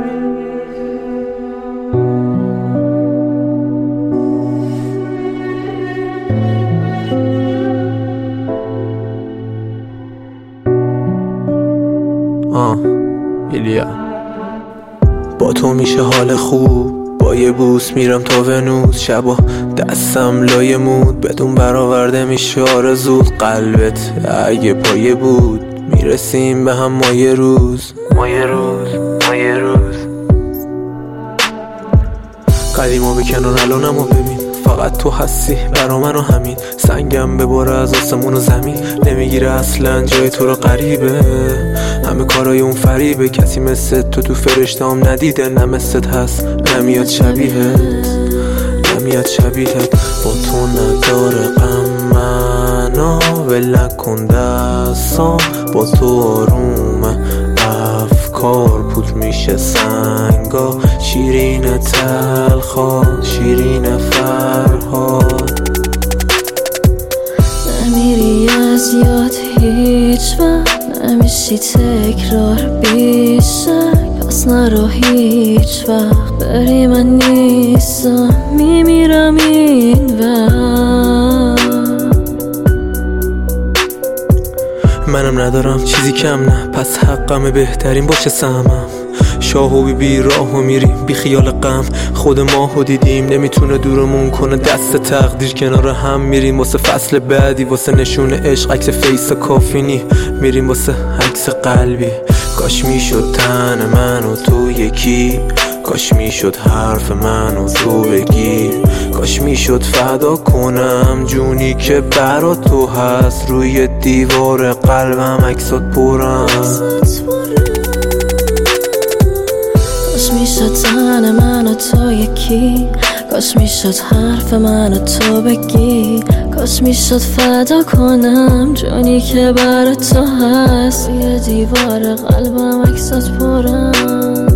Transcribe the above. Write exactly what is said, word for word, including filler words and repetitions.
آه ایلیا، با تو میشه حال خوب، با یه بوس میرم تا ونوس، شبا دستم لای مود، بدون برآورده میشه آرزوت. قلبت اگه پایه بود میرسیم به هم ما یه روز، ما یه روز، ما یه روز. قدیما بکن و الانمو ببین، فقط تو هستی برا من و همین. سنگم بباره از آسمون و زمین، نمیگیره اصلا جای تو رو غریبه. همه کارای اون فریبه، کسی مثل تو تو فرشته‌ام ندیده. نه مثلت هست نمیاد شبیهت، نمیاد شبیهت. با تو نداره غم منو ول نکن دستام، با تو آرومه افکار پوت میشه سنگا. شیرین تلخا، شیرین فرهاد. نمیری از یاد هیچ وقت، نمیشی تکرار بیشتر. پس نرو هیچ وقت بری، من نیستم میمیرم این وقت. منم ندارم چیزی کم، نه پس حقمه بهترین باشه سهمم. شاه و بی بی راه و میریم بی خیال غم. خود ماهو دیدیم نمیتونه دورمون کنه، دست تقدیر کنار هم میریم واسه فصل بعدی، واسه نشون عشق عکس فیس کافینی، میریم واسه عکس قلبی. کاش میشد تن من و تو یکی، کاش میشد حرف من و تو بگی، کاش میشد فدا کنم جونی که برا تو هست. روی دیوار قلبم عکسات پرم. کاش میشد تن من و تو یکی، کاش میشد حرف من و تو بگی، کاش میشد فدا کنم جونی که برا تو هست. روی دیوار قلبم عکسات پرم.